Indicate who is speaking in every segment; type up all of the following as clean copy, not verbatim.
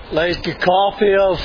Speaker 1: like a copy of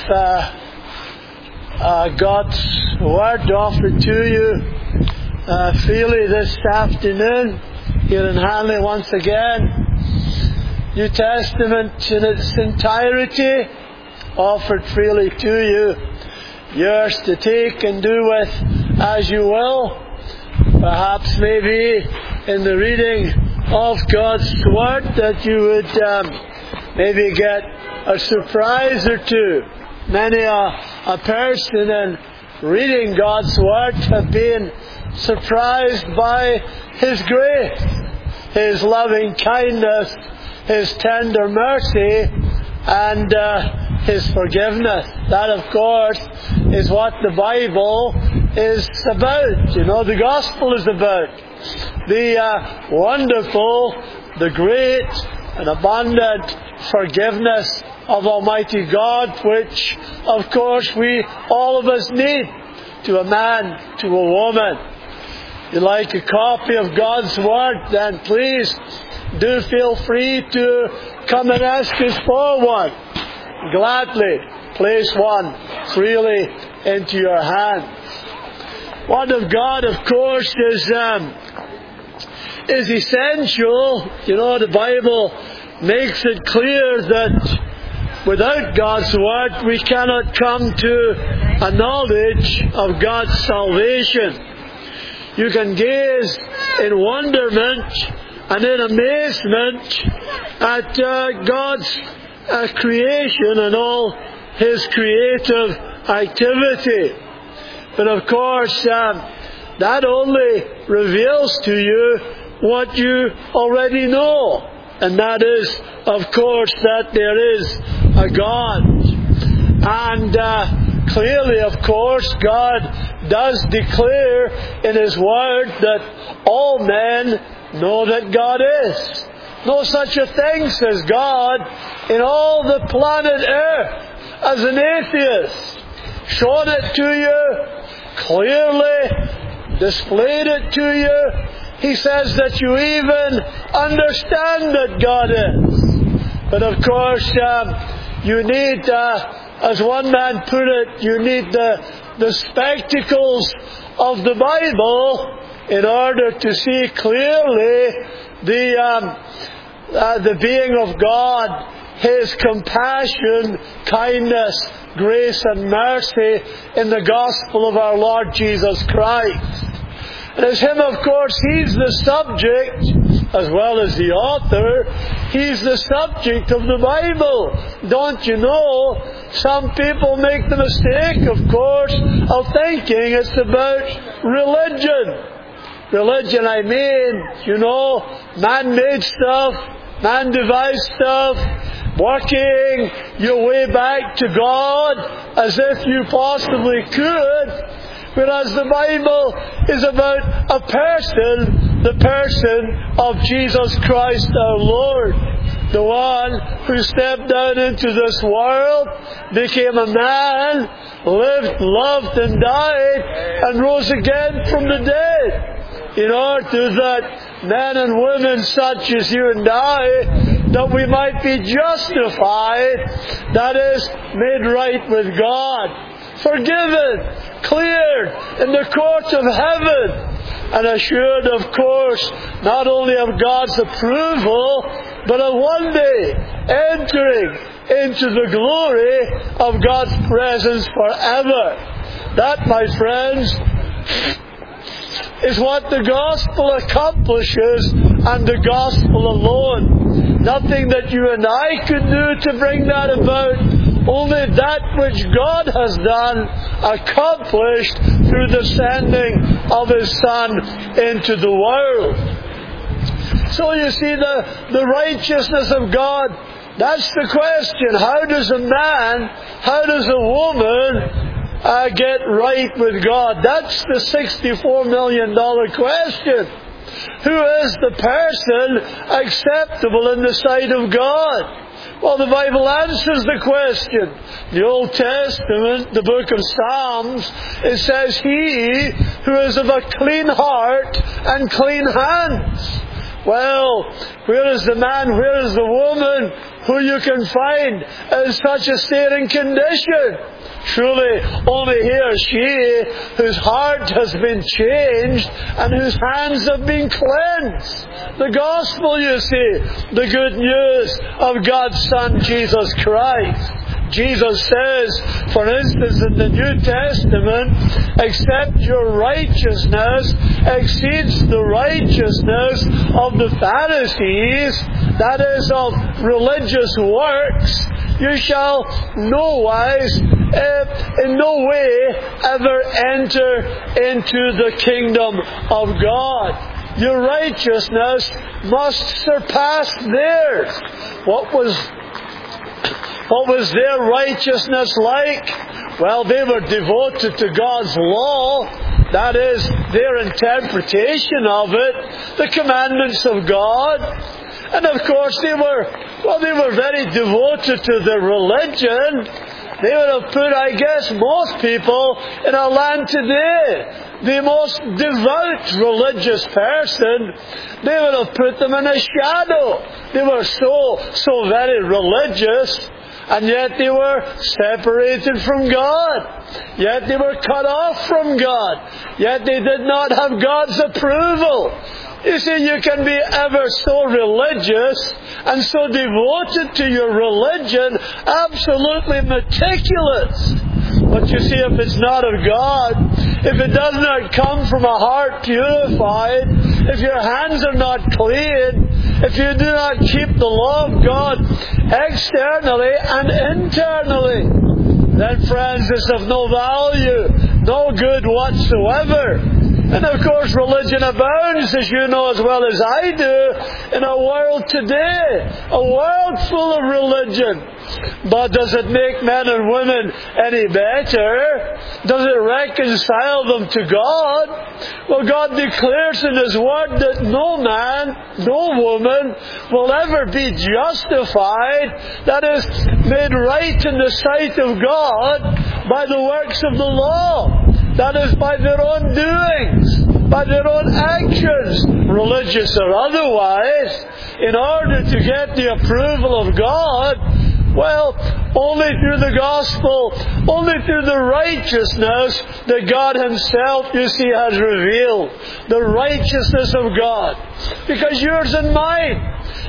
Speaker 1: God's Word offered to you freely this afternoon here in Hanley once again. New Testament in its entirety offered freely to you, yours to take and do with as you will. Perhaps maybe in the reading of God's Word that you would maybe get a surprise or two. Many a person in reading God's Word have been surprised by His grace, His loving kindness, His tender mercy, and His forgiveness. That, of course, is what the Bible is about. You know, the Gospel is about the wonderful, the great and abundant forgiveness of Almighty God, which, of course, we, all of us, need to a man, to a woman. If you like a copy of God's Word, then please do feel free to come and ask us for one. Gladly place one freely into your hands. Word of God, of course, is essential. You know, the Bible makes it clear that without God's Word we cannot come to a knowledge of God's salvation. You can gaze in wonderment and in amazement at God's creation and all His creative activity. But of course, that only reveals to you what you already know. And that is, of course, that there is a God. And clearly, of course, God does declare in His Word that all men know that God is. No such a thing, says God, in all the planet Earth as an atheist. Shown it to you clearly, displayed it to you. He says that you even understand that God is. But of course, you need, as one man put it, you need the spectacles of the Bible in order to see clearly the being of God, His compassion, kindness, grace and mercy in the gospel of our Lord Jesus Christ. And as Him, of course, He's the subject, as well as the author, He's the subject of the Bible. Don't you know, some people make the mistake, of course, of thinking it's about religion. Religion, I mean, you know, man-made stuff, man-devised stuff, working your way back to God as if you possibly could. Whereas the Bible is about a person, the person of Jesus Christ our Lord. The one who stepped down into this world, became a man, lived, loved and died, and rose again from the dead. In order that men and women such as you and I, that we might be justified, that is, made right with God, forgiven, cleared in the courts of heaven, and assured, of course, not only of God's approval, but of one day entering into the glory of God's presence forever. That, my friends, is what the gospel accomplishes, and the gospel alone. Nothing that you and I could do to bring that about. Only that which God has done, accomplished through the sending of His Son into the world. So you see, the righteousness of God, that's the question. How does a man, how does a woman get right with God? That's the $64 million question. Who is the person acceptable in the sight of God? Well, the Bible answers the question. The Old Testament, the book of Psalms, it says, "He who is of a clean heart and clean hands." Well, where is the man, where is the woman who you can find in such a state and condition? Truly, only he or she whose heart has been changed and whose hands have been cleansed. The gospel, you see, the good news of God's Son, Jesus Christ. Jesus says, for instance, in the New Testament, except your righteousness exceeds the righteousness of the Pharisees, that is, of religious works, you shall in no way ever enter into the kingdom of God. Your righteousness must surpass theirs. What was their righteousness like? Well, they were devoted to God's law. That is, their interpretation of it, the commandments of God. And of course they were very devoted to their religion. They would have put, I guess, most people in our land today, the most devout religious person, they would have put them in a shadow. They were so very religious, and yet they were separated from God. Yet they were cut off from God. Yet they did not have God's approval. You see, you can be ever so religious and so devoted to your religion, absolutely meticulous. But you see, if it's not of God, if it does not come from a heart purified, if your hands are not clean, if you do not keep the law of God externally and internally, then friends, it's of no value, no good whatsoever. And of course, religion abounds, as you know as well as I do, in our world today. A world full of religion. But does it make men and women any better? Does it reconcile them to God? Well, God declares in His Word that no man, no woman will ever be justified, that is, made right in the sight of God, by the works of the law. That is, by their own doings, by their own actions, religious or otherwise, in order to get the approval of God. Well, only through the gospel, only through the righteousness that God Himself, you see, has revealed. The righteousness of God. Because yours and mine,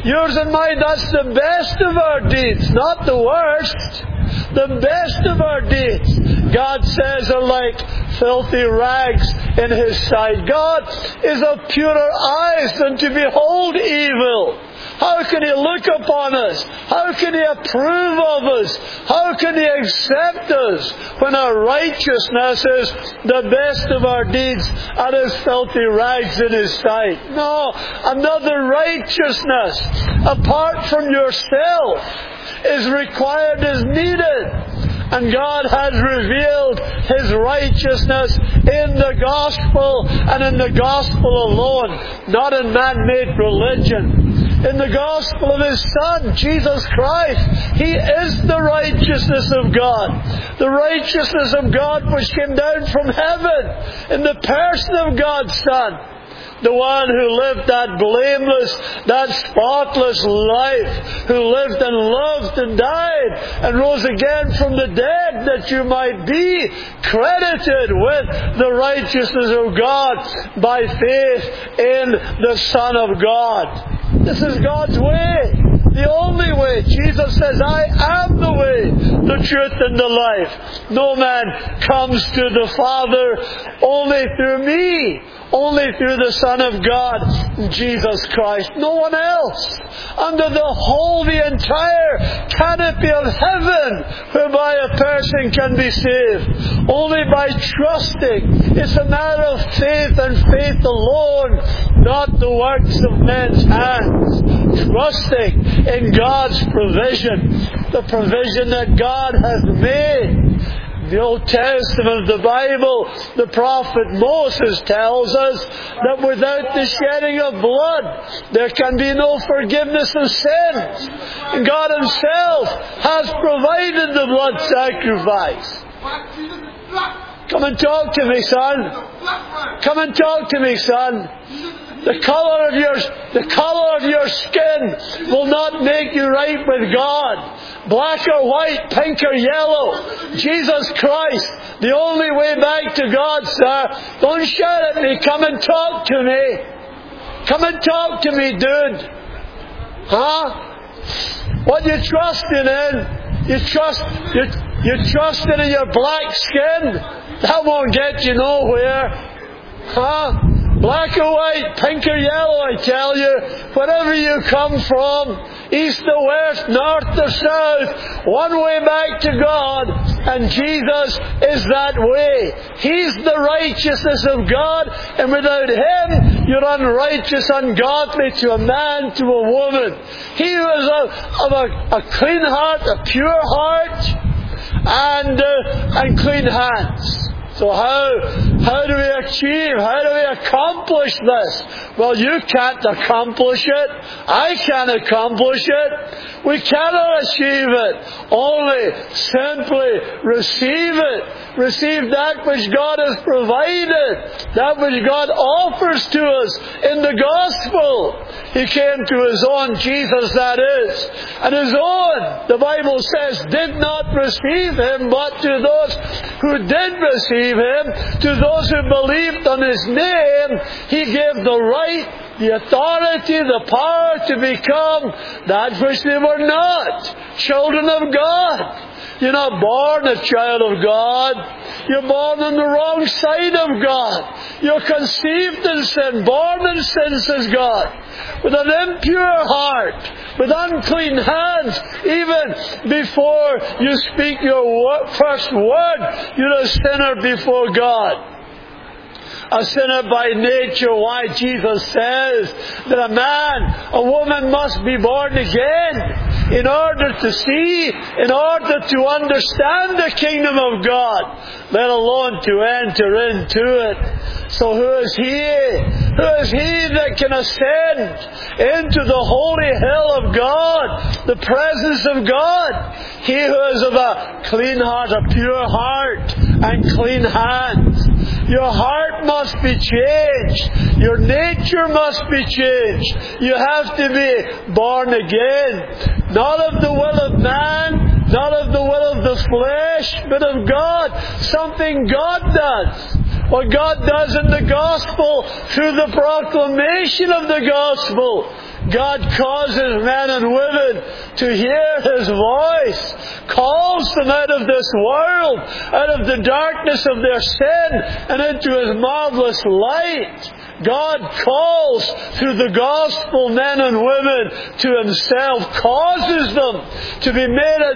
Speaker 1: that's the best of our deeds, not the worst. The best of our deeds, God says, are like filthy rags in His sight. God is of purer eyes than to behold evil. How can He look upon us? How can He approve of us? How can He accept us when our righteousness is the best of our deeds and is filthy rags in His sight? No, another righteousness apart from yourself is required, is needed. And God has revealed His righteousness in the gospel, and in the gospel alone, not in man-made religion. In the gospel of His Son, Jesus Christ, He is the righteousness of God. The righteousness of God which came down from heaven in the person of God's Son. The one who lived that blameless, that spotless life, who lived and loved and died and rose again from the dead, that you might be credited with the righteousness of God by faith in the Son of God. This is God's way. The only way. Jesus says, I am the way, the truth, and the life. No man comes to the Father only through me. Only through the Son of God, Jesus Christ. No one else. Under the entire canopy of heaven, whereby a person can be saved. Only by trusting. It's a matter of faith and faith alone, not the works of men's hands. Trusting in God's provision. The provision that God has made. The Old Testament of the Bible, the prophet Moses tells us that without the shedding of blood, there can be no forgiveness of sins. And God Himself has provided the blood sacrifice. Come and talk to me, son. Come and talk to me, son. The color of your skin will not make you right with God. Black or white, pink or yellow. Jesus Christ, the only way back to God, sir. Don't shout at me. Come and talk to me. Come and talk to me, dude. Huh? What you trusting in? You're trusting in your black skin? That won't get you nowhere. Huh? Black or white, pink or yellow, I tell you. Wherever you come from, east or west, north or south, one way back to God, and Jesus is that way. He's the righteousness of God, and without Him, you're unrighteous, ungodly to a man, to a woman. He who is of a clean heart, a pure heart, and clean hands. So how do we achieve, how do we accomplish this? Well, you can't accomplish it. I can't accomplish it. We cannot achieve it. Only simply receive it. Receive that which God has provided. That which God offers to us in the gospel. He came to His own, Jesus that is. And His own, the Bible says, did not receive Him, but to those who did receive Him, to those who believed on His name, He gave the right, the authority, the power to become that which they were not. Children of God. You're not born a child of God. You're born on the wrong side of God. You're conceived in sin, born in sin, says God. With an impure heart, with unclean hands, even before you speak your first word, you're a sinner before God. A sinner by nature. Why Jesus says that a man, a woman must be born again in order to see, in order to understand the kingdom of God, let alone to enter into it. So who is He? Who is He that can ascend into the holy hill of God, the presence of God? He who is of a clean heart, a pure heart, and clean hands. Your heart must be changed. Your nature must be changed. You have to be born again. Not of the will of man, not of the will of the flesh, but of God. Something God does. What God does in the gospel through the proclamation of the gospel. God causes men and women to hear His voice, calls them out of this world, out of the darkness of their sin, and into His marvelous light. God calls through the gospel men and women to Himself, causes them to be made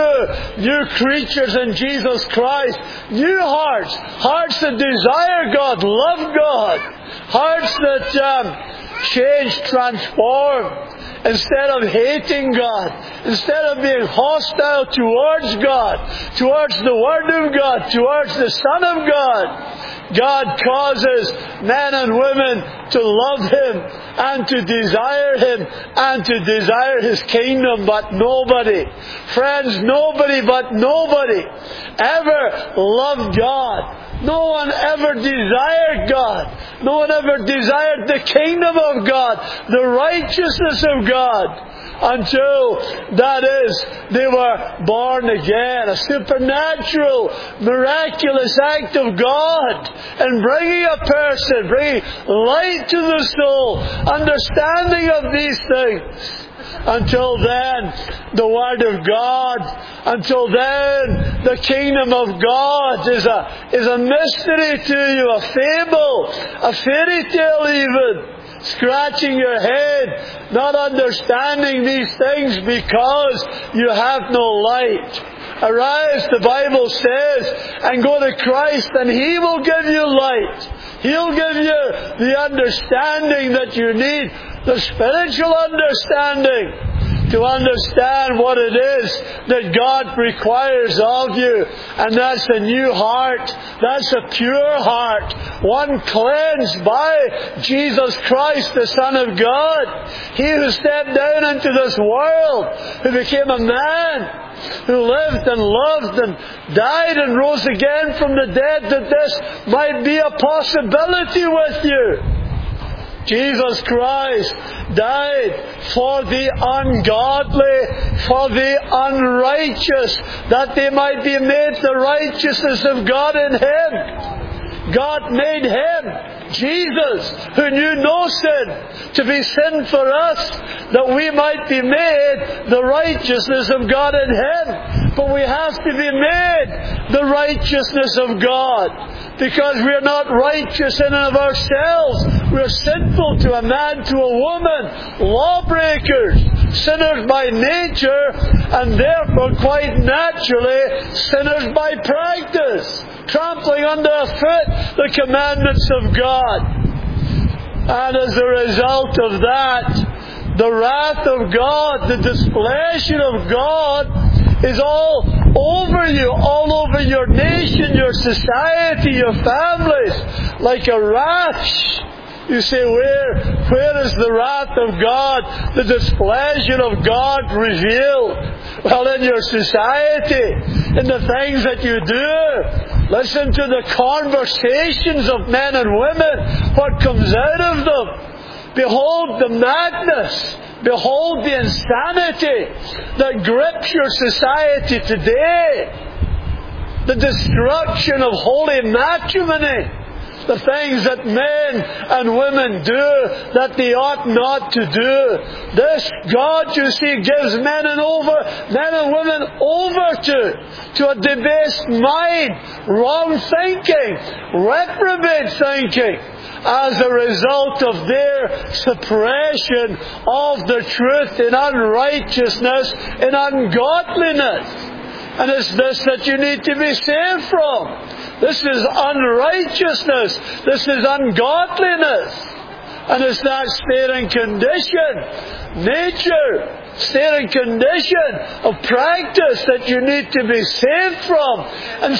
Speaker 1: new creatures in Jesus Christ, new hearts, hearts that desire God, love God, hearts that change, transform. Instead of hating God, instead of being hostile towards God, towards the Word of God, towards the Son of God, God causes men and women to love Him and to desire Him and to desire His kingdom. But nobody, friends, nobody but nobody ever loved God. No one ever desired God. No one ever desired the kingdom of God, the righteousness of God, until, that is, they were born again. A supernatural, miraculous act of God in bringing a person, bringing light to the soul, understanding of these things. Until then, the Word of God, until then, the kingdom of God is a mystery to you, a fable, a fairy tale even. Scratching your head, not understanding these things because you have no light. Arise, the Bible says, and go to Christ, and He will give you light. He'll give you the understanding that you need, the spiritual understanding, to understand what it is that God requires of you. And that's a new heart. That's a pure heart. One cleansed by Jesus Christ, the Son of God. He who stepped down into this world, who became a man, who lived and loved and died and rose again from the dead, that this might be a possibility with you. Jesus Christ died for the ungodly, for the unrighteous, that they might be made the righteousness of God in Him. God made Him, Jesus, who knew no sin, to be sin for us, that we might be made the righteousness of God in Him. But we have to be made the righteousness of God, because we are not righteous in and of ourselves. We are sinful to a man, to a woman, lawbreakers, sinners by nature, and therefore quite naturally sinners by practice, trampling underfoot the commandments of God. And as a result of that, the wrath of God, the displeasure of God is all over you, all over your nation, your society, your families, like a rash. You say, where is the wrath of God, the displeasure of God revealed? Well, in your society, in the things that you do. Listen to the conversations of men and women, what comes out of them. Behold the madness. Behold the insanity that grips your society today. The destruction of holy matrimony. The things that men and women do that they ought not to do. This God, you see, gives men and women over to a debased mind, wrong thinking, reprobate thinking, as a result of their suppression of the truth in unrighteousness, in ungodliness. And it's this that you need to be saved from. This is unrighteousness. This is ungodliness. And it's that state and condition, nature, state and condition of practice that you need to be saved from. And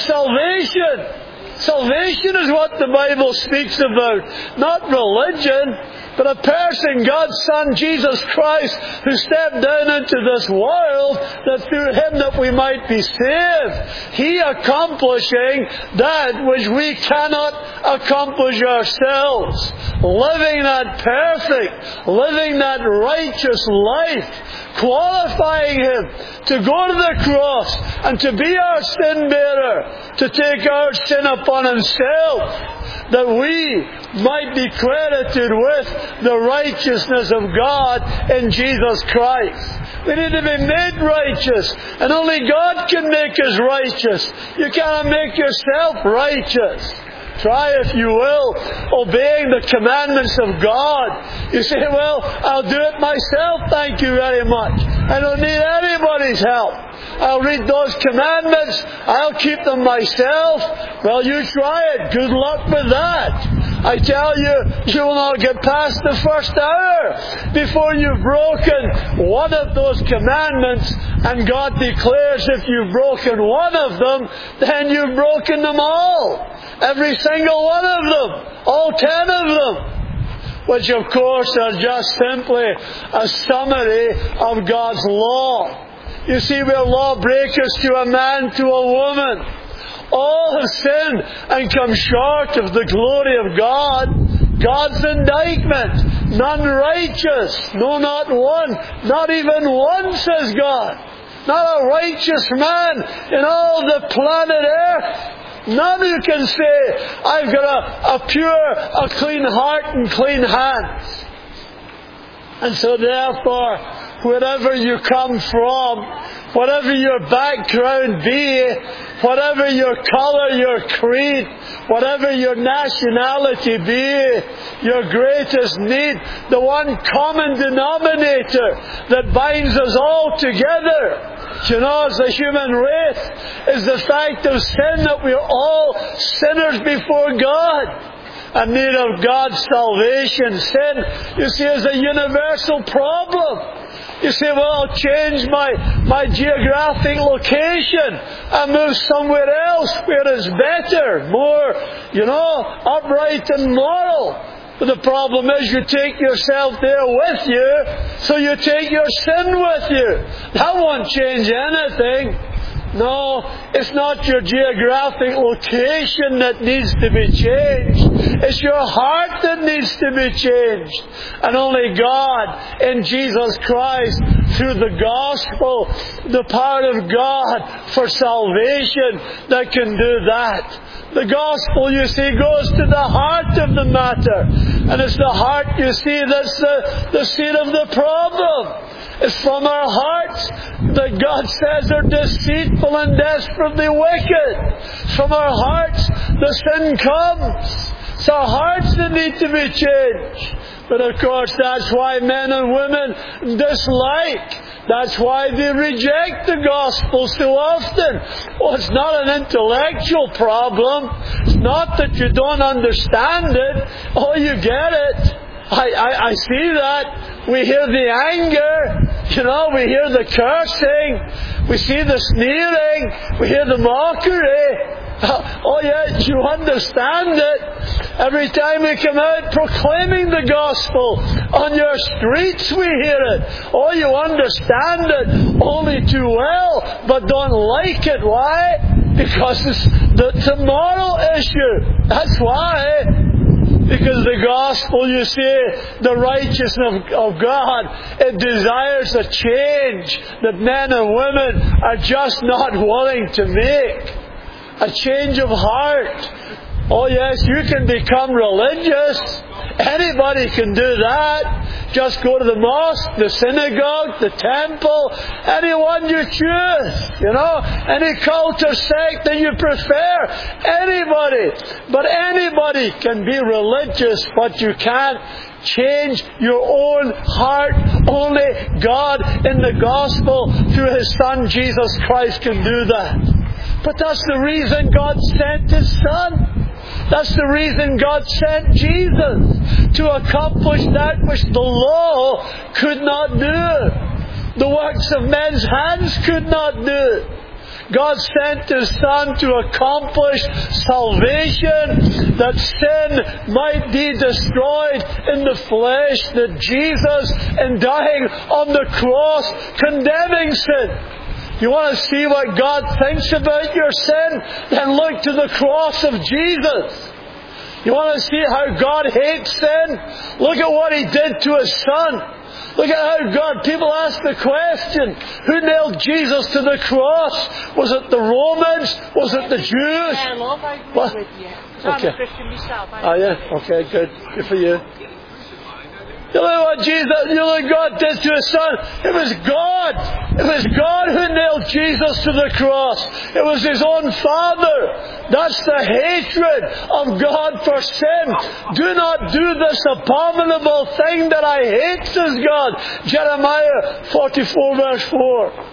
Speaker 1: salvation is what the Bible speaks about, not religion, but a person, God's Son, Jesus Christ, who stepped down into this world, that through Him that we might be saved. He accomplishing that which we cannot accomplish ourselves. Living that perfect, living that righteous life, qualifying Him to go to the cross and to be our sin bearer, to take our sin upon Himself, that we might be credited with the righteousness of God in Jesus Christ. We need to be made righteous, and only God can make us righteous. You cannot make yourself righteous. Try, if you will, obeying the commandments of God. You say, well, I'll do it myself, thank you very much. I don't need anybody's help. I'll read those commandments. I'll keep them myself. Well, you try it. Good luck with that. I tell you, you will not get past the first hour before you've broken one of those commandments. And God declares if you've broken one of them, then you've broken them all. Every single one of them. All 10 of them. Which, of course, are just simply a summary of God's law. You see, we're lawbreakers to a man, to a woman. All have sinned and come short of the glory of God. God's indictment. None righteous. No, not one. Not even one, says God. Not a righteous man in all the planet Earth. None who can say, I've got a clean heart and clean hands. And so therefore, wherever you come from, whatever your background be, whatever your colour, your creed, whatever your nationality be, your greatest need, the one common denominator that binds us all together, you know, as the human race, is the fact of sin, that we are all sinners before God. In need of God's salvation. Sin, you see, is a universal problem. You say, well, I'll change my geographic location and move somewhere else where it's better, more, upright and moral. But the problem is you take yourself there with you, so you take your sin with you. That won't change anything. No, it's not your geographic location that needs to be changed. It's your heart that needs to be changed. And only God in Jesus Christ, through the gospel, the power of God for salvation, that can do that. The gospel, you see, goes to the heart of the matter. And it's the heart, you see, that's the seed of the problem. It's from our hearts that God says are deceitful and desperately wicked. From our hearts the sin comes. It's our hearts that need to be changed. But of course that's why men and women dislike. That's why they reject the gospel so often. Oh, it's not an intellectual problem. It's not that you don't understand it. Oh, you get it. I see that. We hear the anger, we hear the cursing, we see the sneering, we hear the mockery. Oh yes, you understand it. Every time we come out proclaiming the gospel, on your streets we hear it. Oh, you understand it only too well, but don't like it. Why? Because it's the moral issue. That's why. Because the gospel, you see, the righteousness of God, it desires a change that men and women are just not willing to make. A change of heart. Oh yes, you can become religious. Anybody can do that. Just go to the mosque, the synagogue, the temple, anyone you choose. Any cult or sect that you prefer. Anybody. But anybody can be religious, but you can't change your own heart. Only God in the gospel through His Son Jesus Christ can do that. But that's the reason God sent His Son. That's the reason God sent Jesus, to accomplish that which the law could not do. The works of men's hands could not do. God sent His Son to accomplish salvation, that sin might be destroyed in the flesh, that Jesus, in dying on the cross, condemning sin. You want to see what God thinks about your sin? Then look to the cross of Jesus. You want to see how God hates sin? Look at what He did to His Son. Look at how God... People ask the question, who nailed Jesus to the cross? Was it the Romans? Was it the Jews? What? Okay. I'm a Christian myself. Oh yeah? Okay, good for you. You look what God did to His Son. It was God. It was God who nailed Jesus to the cross. It was His own Father. That's the hatred of God for sin. Do not do this abominable thing that I hate, says God. Jeremiah 44 verse 4.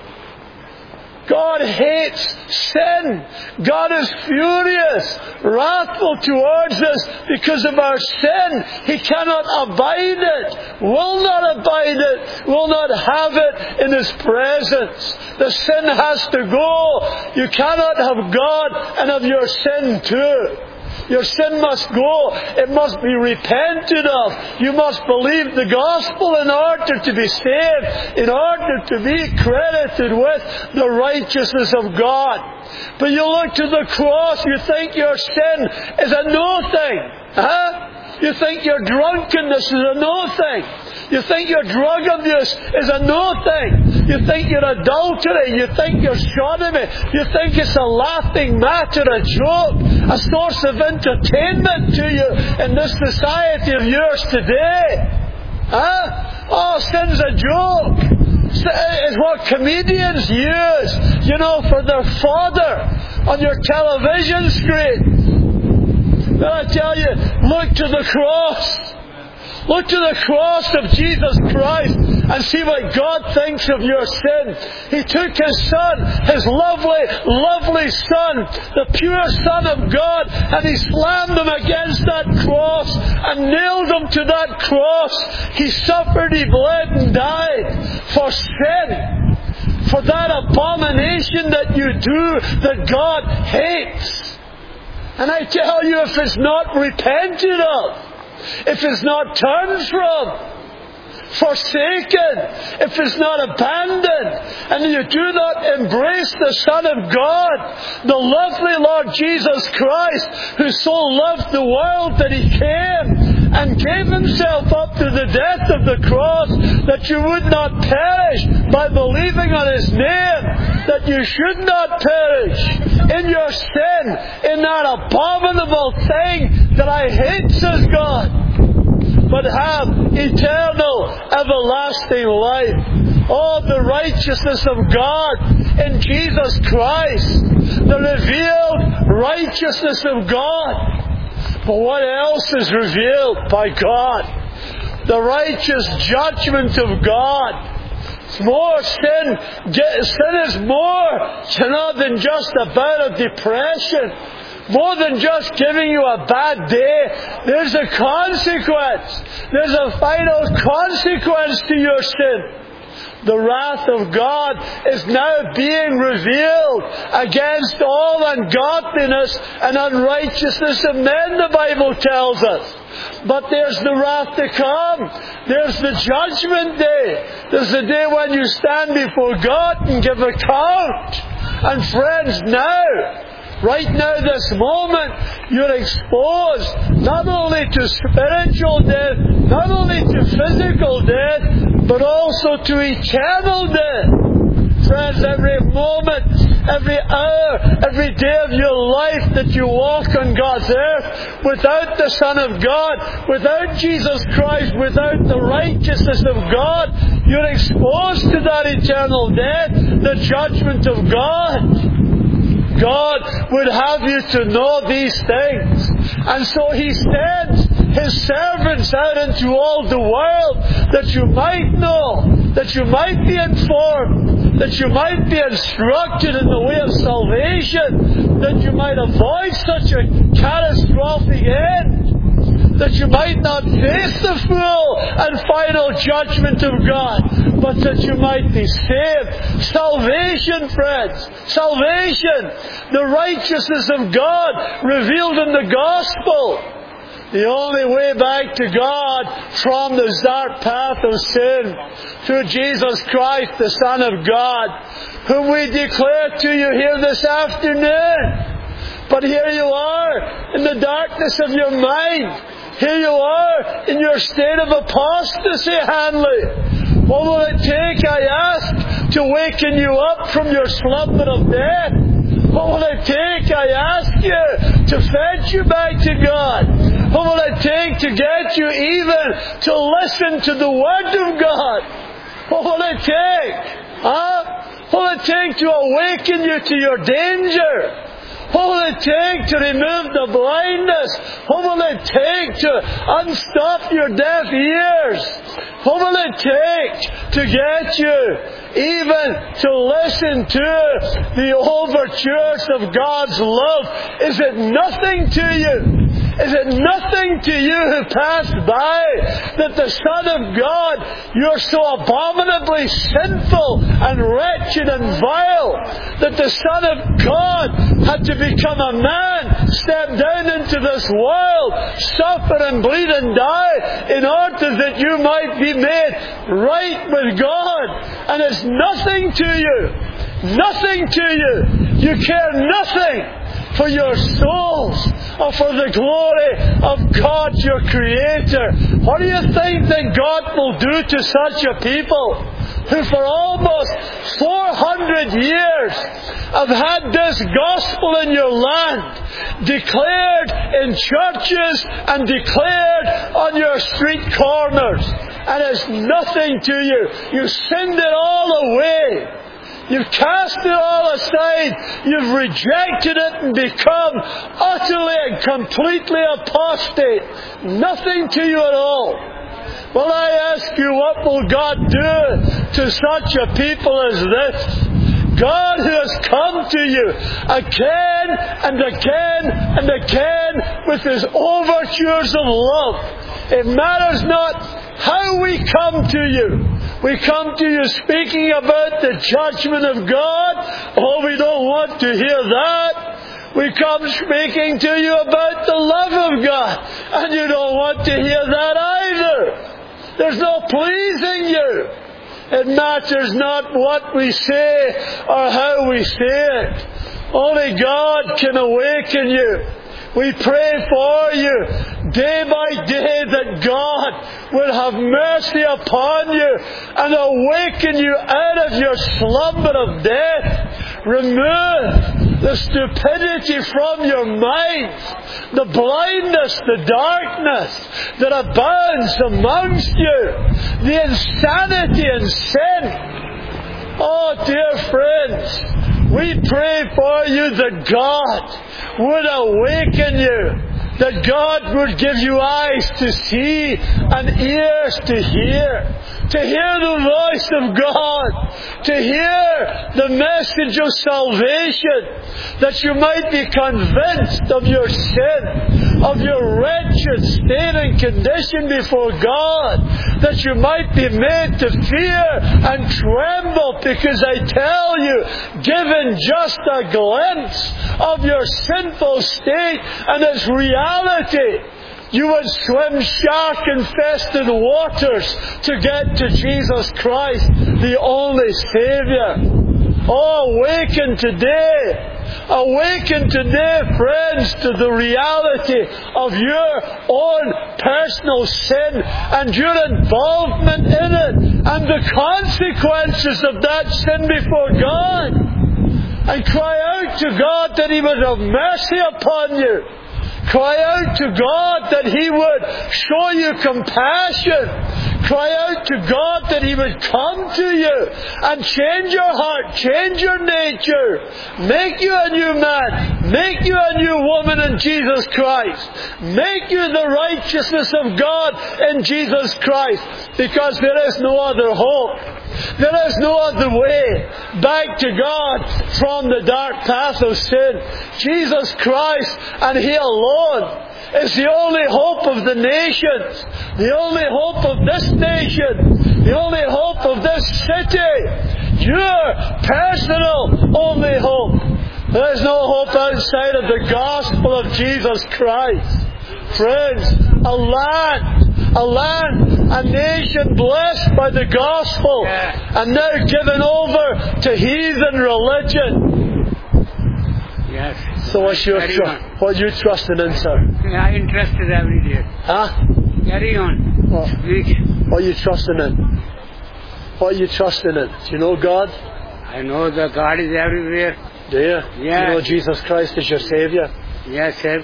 Speaker 1: God hates sin. God is furious, wrathful towards us because of our sin. He cannot abide it, will not abide it, will not have it in His presence. The sin has to go. You cannot have God and have your sin too. Your sin must go. It must be repented of. You must believe the gospel in order to be saved, in order to be credited with the righteousness of God. But you look to the cross, you think your sin is a no thing. You think your drunkenness is a no thing. You think your drug abuse is a no thing. You think your adultery, you think your sodomy, you think it's a laughing matter, a joke, a source of entertainment to you in this society of yours today. Oh, sin's a joke. It's what comedians use, for their fodder on your television screen. But I tell you, look to the cross. Look to the cross of Jesus Christ and see what God thinks of your sin. He took His Son, His lovely, lovely Son, the pure Son of God, and He slammed Him against that cross and nailed Him to that cross. He suffered, He bled and died for sin, for that abomination that you do that God hates. And I tell you, if it's not repented of, if it's not turned from, forsaken, if it's not abandoned, and you do not embrace the Son of God, the lovely Lord Jesus Christ, who so loved the world that He came and gave Himself up to the death of the cross, that you would not perish by believing on His name, that you should not perish in your sin, in that abominable thing that I hate, says God, but have eternal, everlasting life. Oh, the righteousness of God in Jesus Christ, the revealed righteousness of God. But what else is revealed by God? The righteous judgment of God. It's more sin. Sin is more than just about a depression. More than just giving you a bad day. There's a consequence. There's a final consequence to your sin. The wrath of God is now being revealed against all ungodliness and unrighteousness of men, the Bible tells us. But there's the wrath to come. There's the judgment day. There's the day when you stand before God and give account. And friends, right now, this moment, you're exposed not only to spiritual death, not only to physical death, but also to eternal death. Friends, every moment, every hour, every day of your life that you walk on God's earth without the Son of God, without Jesus Christ, without the righteousness of God, you're exposed to that eternal death, the judgment of God. God would have you to know these things. And so He sends His servants out into all the world that you might know, that you might be informed, that you might be instructed in the way of salvation, that you might avoid such a catastrophic end, that you might not face the full and final judgment of God, but that you might be saved. Salvation, friends. Salvation. The righteousness of God revealed in the gospel. The only way back to God from the dark path of sin, through Jesus Christ, the Son of God, whom we declare to you here this afternoon. But here you are, in the darkness of your mind. Here you are, in your state of apostasy, Hanley. What will it take, I ask, to waken you up from your slumber of death? What will it take, I ask you, to fetch you back to God? What will it take to get you even to listen to the Word of God? What will it take? What will it take to awaken you to your danger? What will it take to remove the blindness? What will it take to unstop your deaf ears? What will it take to get you even to listen to the overtures of God's love? Is it nothing to you? Is it nothing to you who passed by that the Son of God, you're so abominably sinful and wretched and vile, that the Son of God had to become a man, step down into this world, suffer and bleed and die in order that you might be made right with God? And it's nothing to you. Nothing to you. You care nothing for your souls or for the glory of God, your Creator. What do you think that God will do to such a people who for almost 400 years have had this gospel in your land, declared in churches and declared on your street corners, and it's nothing to you? You send it all away. You've cast it all aside. You've rejected it and become utterly and completely apostate. Nothing to you at all. Well, I ask you, what will God do to such a people as this? God who has come to you again and again and again with His overtures of love. It matters not how we come to you. We come to you speaking about the judgment of God. Oh, we don't want to hear that. We come speaking to you about the love of God, and you don't want to hear that either. There's no pleasing you. It matters not what we say or how we say it. Only God can awaken you. We pray for you day by day that God will have mercy upon you and awaken you out of your slumber of death. Remove the stupidity from your minds, the blindness, the darkness that abounds amongst you, the insanity and sin. Oh, dear friends, we pray for you that God would awaken you, that God would give you eyes to see and ears to hear the voice of God, to hear the message of salvation, that you might be convinced of your sin, of your wretched state and condition before God, that you might be made to fear and tremble, because I tell you, given just a glimpse of your sinful state and its reality, you would swim shark-infested waters to get to Jesus Christ, the only Saviour. Oh, awaken today. Awaken today, friends, to the reality of your own personal sin and your involvement in it and the consequences of that sin before God. And cry out to God that He would have mercy upon you. Cry out to God that He would show you compassion. Cry out to God that He would come to you and change your heart, change your nature, make you a new man, make you a new woman in Jesus Christ, make you the righteousness of God in Jesus Christ, because there is no other hope. There is no other way back to God from the dark path of sin. Jesus Christ and He alone is the only hope of the nations, the only hope of this nation, the only hope of this city, your personal only hope. There is no hope outside of the gospel of Jesus Christ. Friends, a land, a nation blessed by the gospel, and now given over to heathen religion.
Speaker 2: Yes.
Speaker 1: So what are you trusting in, sir?
Speaker 2: I am trusted every day.
Speaker 1: Huh?
Speaker 2: Carry on.
Speaker 1: What are you trusting in? What are you trusting in? Do you know God?
Speaker 2: I know that God is everywhere.
Speaker 1: Do you?
Speaker 2: Yes.
Speaker 1: Do you know Jesus Christ is your Saviour?
Speaker 2: Yes, sir.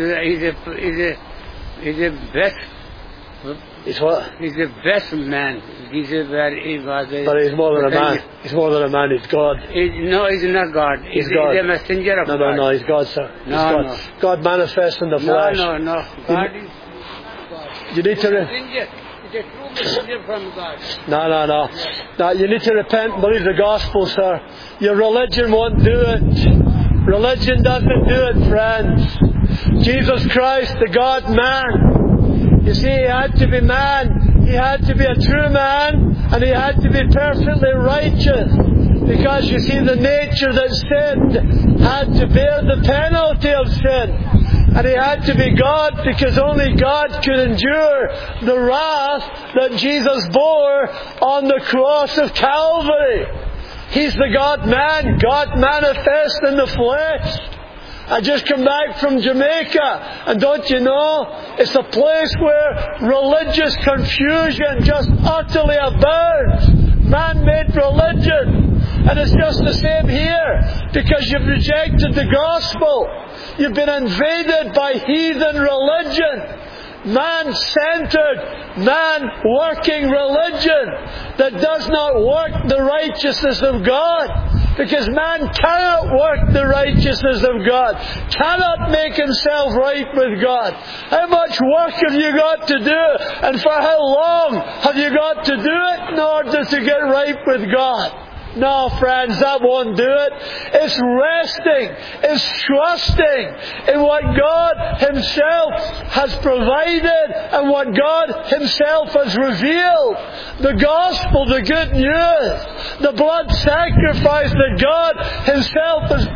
Speaker 2: He's the best.
Speaker 1: He's what?
Speaker 2: He's the best man. He's
Speaker 1: But He's more than a man. He's more than a man. He's God.
Speaker 2: No, He's not God.
Speaker 1: He's God.
Speaker 2: He's a messenger of God.
Speaker 1: No. He's God, sir. He's
Speaker 2: God.
Speaker 1: No. God manifests in the flesh.
Speaker 2: No. God is God.
Speaker 1: You need to...
Speaker 2: He's a true messenger from God.
Speaker 1: No. Now, you need to repent and believe the gospel, sir. Your religion won't do it. Religion doesn't do it, friends. Jesus Christ, the God-man. You see, He had to be man. He had to be a true man. And He had to be perfectly righteous. Because, you see, the nature that sinned had to bear the penalty of sin. And He had to be God, because only God could endure the wrath that Jesus bore on the cross of Calvary. He's the God-man, God manifest in the flesh. I just come back from Jamaica, and don't you know, it's a place where religious confusion just utterly abounds. Man-made religion. And it's just the same here, because you've rejected the gospel. You've been invaded by heathen religion. Man-centered, man-working religion that does not work the righteousness of God. Because man cannot work the righteousness of God, cannot make himself right with God. How much work have you got to do, and for how long have you got to do it in order to get right with God? No, friends, that won't do it. It's resting, it's trusting in what God Himself has provided and what God Himself has revealed. The gospel, the good news, the blood sacrifice that God Himself has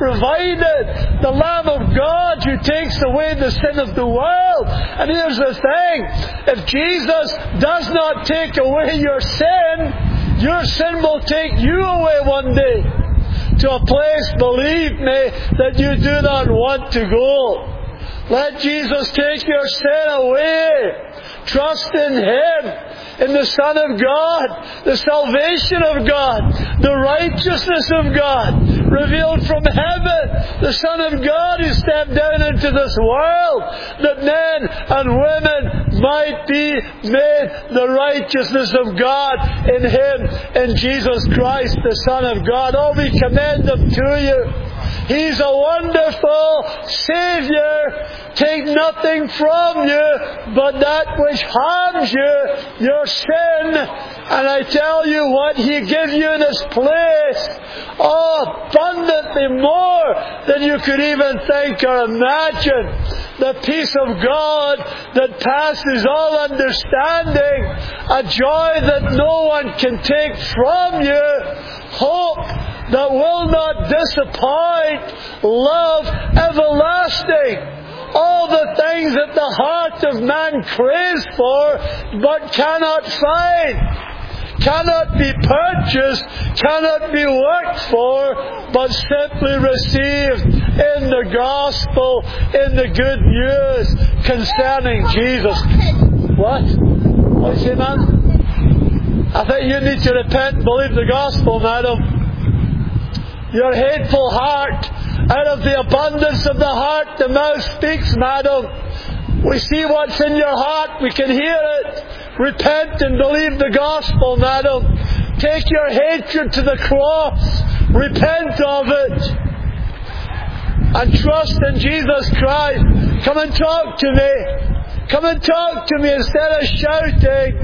Speaker 1: provided the Lamb of God who takes away the sin of the world. And here's the thing, if Jesus does not take away your sin will take you away one day to a place, believe me, that you do not want to go. Let Jesus take your sin away. Trust in Him, in the Son of God, the salvation of God, the righteousness of God, revealed from heaven, the Son of God who stepped down into this world, that men and women might be made the righteousness of God in Him, in Jesus Christ, the Son of God. Oh, we commend Him to you. He's a wonderful Saviour. Take nothing from you but that which harms you, your sin. And I tell you what He gives you in His place, abundantly more than you could even think or imagine. The peace of God that passes all understanding, a joy that no one can take from you, hope that will not disappoint, love everlasting. All the things that the heart of man craves for but cannot find, cannot be purchased, cannot be worked for, but simply received in the gospel, in the good news concerning Jesus. What? What is it, man? I think you need to repent and believe the gospel, madam. Your hateful heart, out of the abundance of the heart, the mouth speaks, madam. We see what's in your heart. We can hear it. Repent and believe the gospel, madam. Take your hatred to the cross. Repent of it. And trust in Jesus Christ. Come and talk to me. Come and talk to me instead of shouting.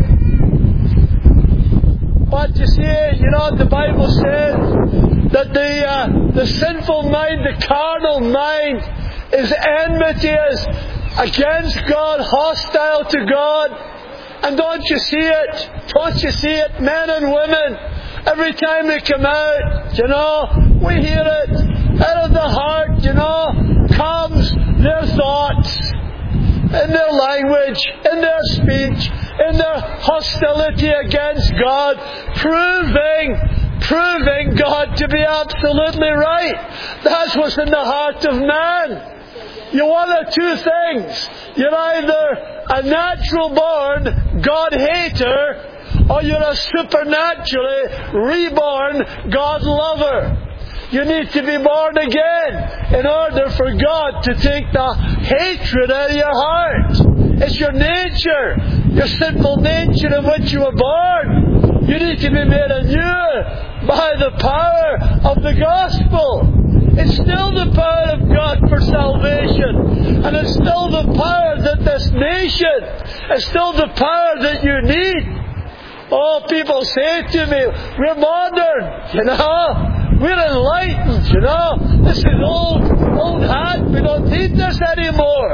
Speaker 1: But you see, the Bible says that the sinful mind, the carnal mind, is enmity, is against God, hostile to God. And don't you see it? Don't you see it? Men and women, every time they come out, we hear it. Out of the heart, comes their thoughts, in their language, in their speech, in their hostility against God, proving God to be absolutely right. That's what's in the heart of man. You're one of two things. You're either a natural born God hater, or you're a supernaturally reborn God lover. You need to be born again in order for God to take the hatred out of your heart. It's your nature, your sinful nature in which you were born. You need to be made anew by the power of the gospel. It's still the power of God for salvation. And it's still the power that this nation, it's still the power that you need. Oh, people say to me, we're modern, we're enlightened, This is old hat. We don't need this anymore.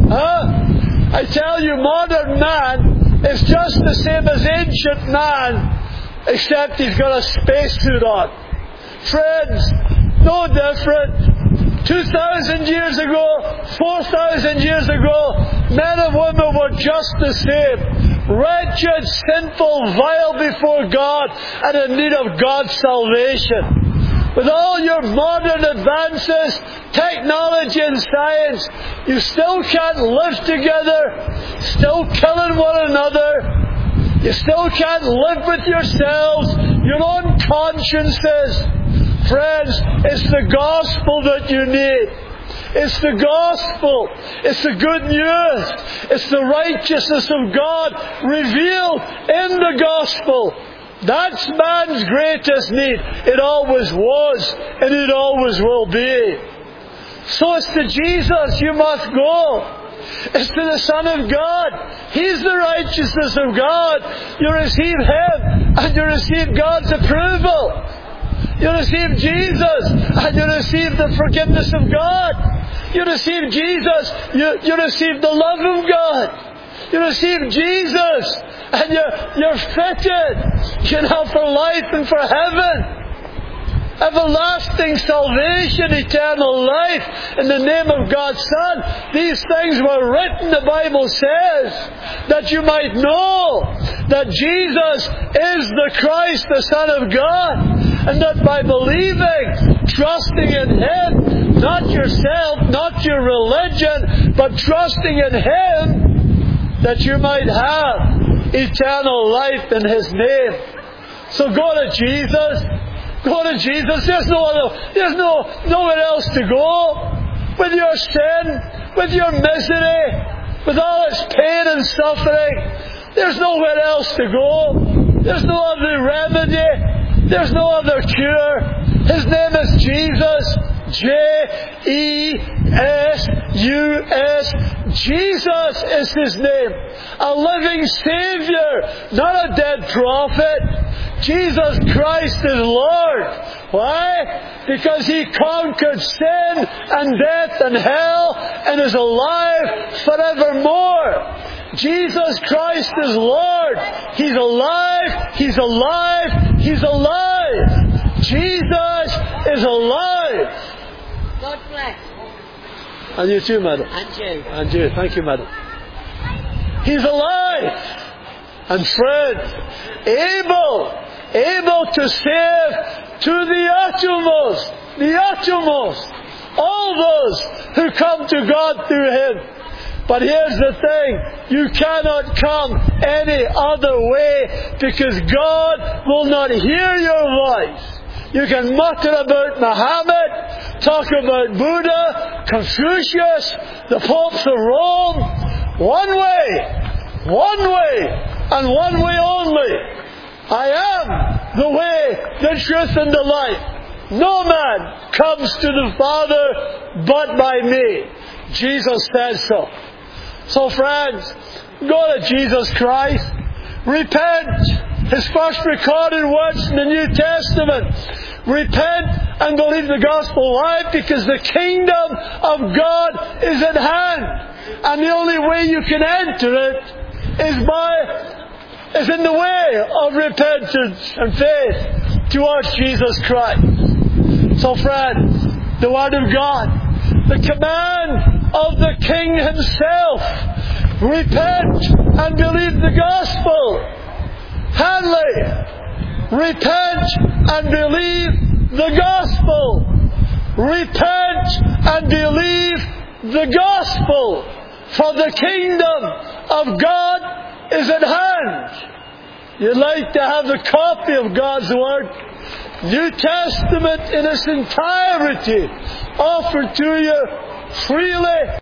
Speaker 1: I tell you, modern man is just the same as ancient man, except he's got a spacesuit on. Friends, no different. 2,000 years ago, 4,000 years ago, men and women were just the same. Wretched, sinful, vile before God, and in need of God's salvation. With all your modern advances, technology and science, you still can't live together, still killing one another. You still can't live with yourselves, your own consciences. Friends, it's the gospel that you need. It's the gospel. It's the good news. It's the righteousness of God revealed in the gospel. That's man's greatest need. It always was, and it always will be. So it's to Jesus you must go. It's to the Son of God. He's the righteousness of God. You receive Him, and you receive God's approval. You receive Jesus, and you receive the forgiveness of God. You receive Jesus, you receive the love of God. You receive Jesus, and you're fitted, for life and for heaven. everlasting salvation, eternal life in the name of God's Son. These things were written, the Bible says, that you might know that Jesus is the Christ, the Son of God, and that by believing, trusting in Him, not yourself, not your religion, but trusting in Him, that you might have eternal life in His name. So go to Jesus. Go to Jesus. There's nowhere else to go. With your sin, with your misery, with all its pain and suffering, there's nowhere else to go. There's no other remedy. There's no other cure. His name is Jesus. J-E-S-U-S. Jesus is His name. A living Savior, not a dead prophet. Jesus Christ is Lord. Why? Because He conquered sin and death and hell and is alive forevermore. Jesus Christ is Lord. He's alive. He's alive. He's alive. Jesus is alive.
Speaker 2: God bless.
Speaker 1: And you too, madam.
Speaker 2: And you.
Speaker 1: And you. Thank you, madam. He's alive. And friends, able to save to the uttermost, all those who come to God through Him. But here's the thing, you cannot come any other way, because God will not hear your voice. You can mutter about Muhammad, talk about Buddha, Confucius, the popes of Rome. One way, and one way only. I am the way, the truth, and the life. No man comes to the Father but by me. Jesus says so. So friends, go to Jesus Christ. Repent. His first recorded words in the New Testament. Repent and believe the gospel. Why? Because the kingdom of God is at hand. And the only way you can enter it is in the way of repentance and faith towards Jesus Christ. So friends, the Word of God, the command of the King Himself, repent and believe the gospel. Hanley, repent and believe the gospel. Repent and believe the gospel. For the kingdom of God is at hand. You'd like to have a copy of God's Word, New Testament in its entirety, offered to you freely.